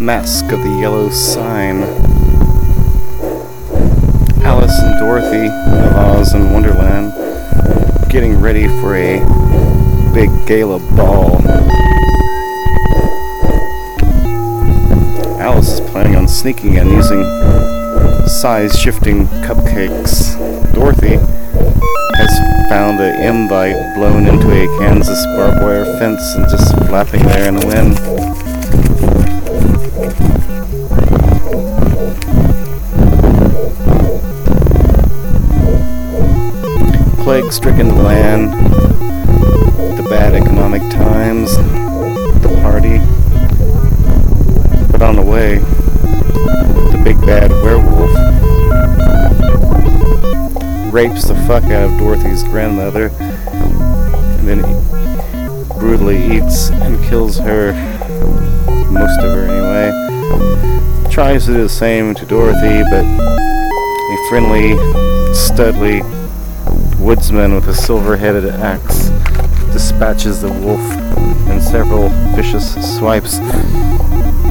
Mask of the Yellow Sign. Alice and Dorothy of Oz and Wonderland getting ready for a big gala ball. Alice is planning on sneaking and using size-shifting cupcakes. Dorothy has found an invite blown into a Kansas barbed wire fence and just flapping there in the wind. Plague-stricken land, the bad economic times, the party. But on the way, the big bad werewolf rapes the fuck out of Dorothy's grandmother, and then he brutally eats and kills her, most of her anyway. Tries to do the same to Dorothy, but a friendly, studly woodsman with a silver-headed axe dispatches the wolf in several vicious swipes.